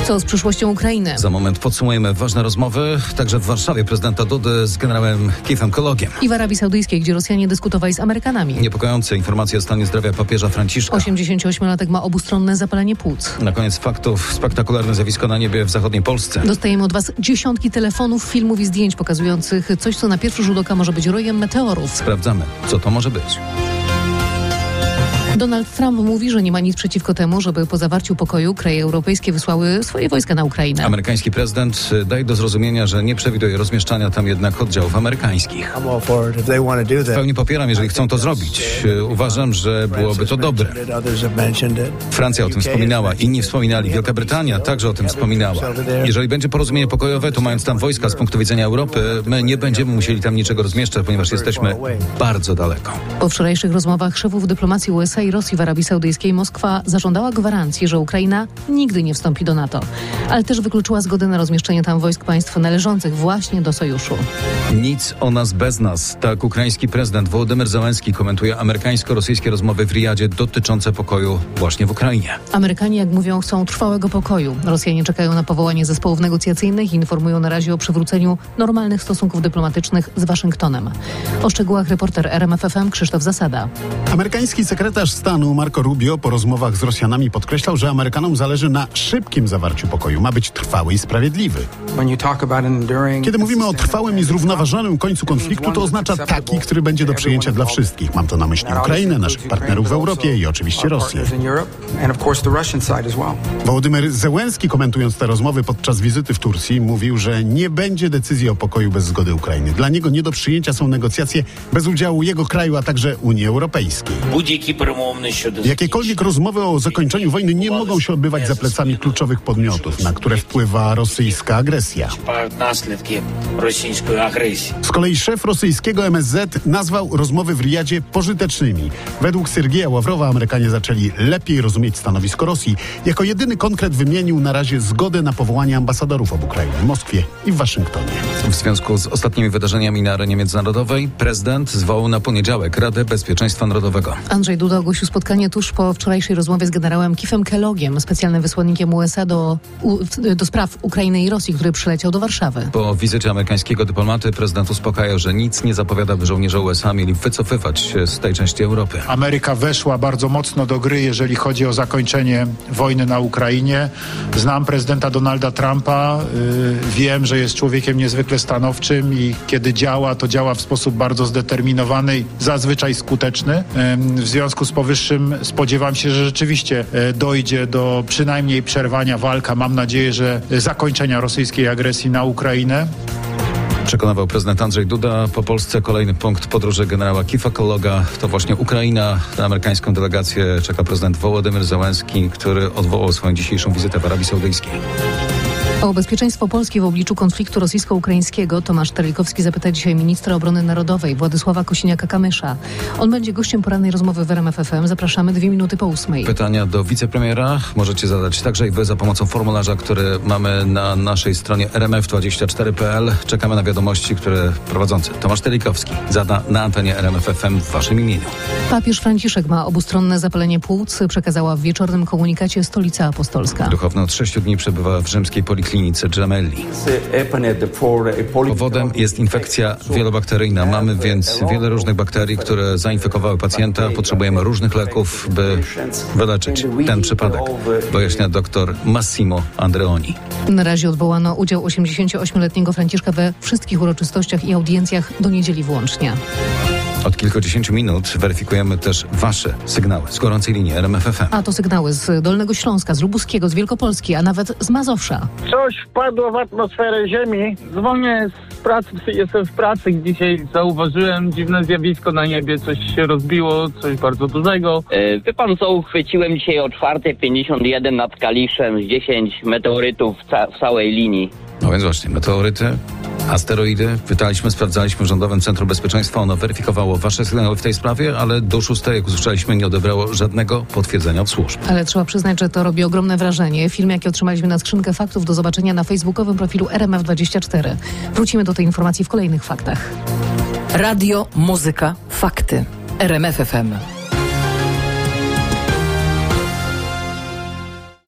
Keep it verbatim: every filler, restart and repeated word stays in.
Co z przyszłością Ukrainy? Za moment podsumujemy ważne rozmowy, także w Warszawie prezydenta Dudy z generałem Keithem Kellogiem. I w Arabii Saudyjskiej, gdzie Rosjanie dyskutowali z Amerykanami. Niepokojące informacje o stanie zdrowia papieża Franciszka. osiemdziesięcioośmiolatek ma obustronne zapalenie płuc. Na koniec faktów spektakularne zjawisko na niebie w zachodniej Polsce. Dostajemy od Was dziesiątki telefonów, filmów i zdjęć pokazujących coś, co na pierwszy rzut oka może być rojem meteorów. Sprawdzamy, co to może być. Donald Trump mówi, że nie ma nic przeciwko temu, żeby po zawarciu pokoju kraje europejskie wysłały swoje wojska na Ukrainę. Amerykański prezydent daje do zrozumienia, że nie przewiduje rozmieszczania tam jednak oddziałów amerykańskich. W pełni popieram, jeżeli chcą to zrobić. Uważam, że byłoby to dobre. Francja o tym wspominała, inni wspominali, Wielka Brytania także o tym wspominała. Jeżeli będzie porozumienie pokojowe, to mając tam wojska z punktu widzenia Europy, my nie będziemy musieli tam niczego rozmieszczać, ponieważ jesteśmy bardzo daleko. Po wczorajszych rozmowach szefów dyplomacji U S A i Rosji w Arabii Saudyjskiej Moskwa zażądała gwarancji, że Ukraina nigdy nie wstąpi do NATO, ale też wykluczyła zgodę na rozmieszczenie tam wojsk państw należących właśnie do sojuszu. Nic o nas bez nas. Tak ukraiński prezydent Wołodymyr Zełenski komentuje amerykańsko-rosyjskie rozmowy w Rijadzie dotyczące pokoju właśnie w Ukrainie. Amerykanie, jak mówią, chcą trwałego pokoju. Rosjanie czekają na powołanie zespołów negocjacyjnych i informują na razie o przywróceniu normalnych stosunków dyplomatycznych z Waszyngtonem. O szczegółach reporter R M F F M Krzysztof Zasada. Amerykański sekretarz stanu Marco Rubio po rozmowach z Rosjanami podkreślał, że Amerykanom zależy na szybkim zawarciu pokoju. Ma być trwały i sprawiedliwy. Kiedy mówimy o trwałym i zrównoważonym końcu konfliktu, to oznacza taki, który będzie do przyjęcia dla wszystkich. Mam to na myśli Ukrainę, naszych partnerów w Europie i oczywiście Rosję. Wołodymyr Zełenski, komentując te rozmowy podczas wizyty w Turcji, mówił, że nie będzie decyzji o pokoju bez zgody Ukrainy. Dla niego nie do przyjęcia są negocjacje bez udziału jego kraju, a także Unii Europejskiej. Jakiekolwiek rozmowy o zakończeniu wojny nie mogą się odbywać za plecami kluczowych podmiotów, na które wpływa rosyjska agresja. Z kolei szef rosyjskiego M S Z nazwał rozmowy w Rijadzie pożytecznymi. Według Sergieja Ławrowa Amerykanie zaczęli lepiej rozumieć stanowisko Rosji. Jako jedyny konkret wymienił na razie zgodę na powołanie ambasadorów obu krajów w Moskwie i w Waszyngtonie. W związku z ostatnimi wydarzeniami na arenie międzynarodowej prezydent zwołał na poniedziałek Radę Bezpieczeństwa Narodowego. Andrzej Duda ogłosił spotkanie tuż po wczorajszej rozmowie z generałem Keithem Kellogiem, specjalnym wysłannikiem U S A do, u, do spraw Ukrainy i Rosji, który przyleciał do Warszawy. Po wizycie amerykańskiego dyplomaty prezydent uspokajał, że nic nie zapowiada, by żołnierze U S A mieli wycofywać się z tej części Europy. Ameryka weszła bardzo mocno do gry, jeżeli chodzi o zakończenie wojny na Ukrainie. Znam prezydenta Donalda Trumpa, yy, wiem, że jest człowiekiem niezwykle stanowczym i kiedy działa, to działa w sposób bardzo zdeterminowany i zazwyczaj skuteczny. Yy, w związku z powyższym spodziewam się, że rzeczywiście yy, dojdzie do przynajmniej przerwania walka. Mam nadzieję, że zakończenia rosyjskiej agresji na Ukrainę. Przekonywał prezydent Andrzej Duda. Po Polsce kolejny punkt podróży generała Keitha Kelloga to właśnie Ukraina. Na amerykańską delegację czeka prezydent Wołodymyr Zełenski, który odwołał swoją dzisiejszą wizytę w Arabii Saudyjskiej. O bezpieczeństwo Polski w obliczu konfliktu rosyjsko-ukraińskiego Tomasz Terlikowski zapyta dzisiaj ministra obrony narodowej Władysława Kosiniaka-Kamysza. On będzie gościem porannej rozmowy w R M F F M. Zapraszamy dwie minuty po ósmej. Pytania do wicepremiera możecie zadać także i wy za pomocą formularza, który mamy na naszej stronie r m f dwadzieścia cztery kropka p l. Czekamy na wiadomości, które prowadzący Tomasz Terlikowski zada na antenie R M F F M w waszym imieniu. Papież Franciszek ma obustronne zapalenie płuc, przekazała w wieczornym komunikacie Stolica Apostolska. Duchowny od sześciu dni przebywa w rzymskiej poliklinice Gemelli. Powodem jest infekcja wielobakteryjna. Mamy więc wiele różnych bakterii, które zainfekowały pacjenta. Potrzebujemy różnych leków, by wyleczyć ten przypadek, wyjaśnia dr Massimo Andreoni. Na razie odwołano udział osiemdziesięcioośmioletniego Franciszka we wszystkich uroczystościach i audiencjach do niedzieli włącznie. Od kilkudziesięciu minut weryfikujemy też wasze sygnały z gorącej linii R M F F M. A to sygnały z Dolnego Śląska, z Lubuskiego, z Wielkopolski, a nawet z Mazowsza. Coś wpadło w atmosferę ziemi. Dzwonię z pracy, jestem w pracy. Dzisiaj zauważyłem dziwne zjawisko na niebie. Coś się rozbiło, coś bardzo dużego. Yy, wie pan co, uchwyciłem dzisiaj o czwarta pięćdziesiąt jeden nad Kaliszem z dziesięć meteorytów w, ca- w całej linii. No więc właśnie, meteoryty, asteroidy. Pytaliśmy, sprawdzaliśmy w Rządowym Centrum Bezpieczeństwa. Ono weryfikowało wasze sygnały w tej sprawie, ale do szóstej, jak usłyszeliśmy, nie odebrało żadnego potwierdzenia od służb. Ale trzeba przyznać, że to robi ogromne wrażenie. Film, jaki otrzymaliśmy na skrzynkę faktów, do zobaczenia na facebookowym profilu R M F dwadzieścia cztery. Wrócimy do tej informacji w kolejnych faktach. Radio, muzyka, fakty. R M F F M.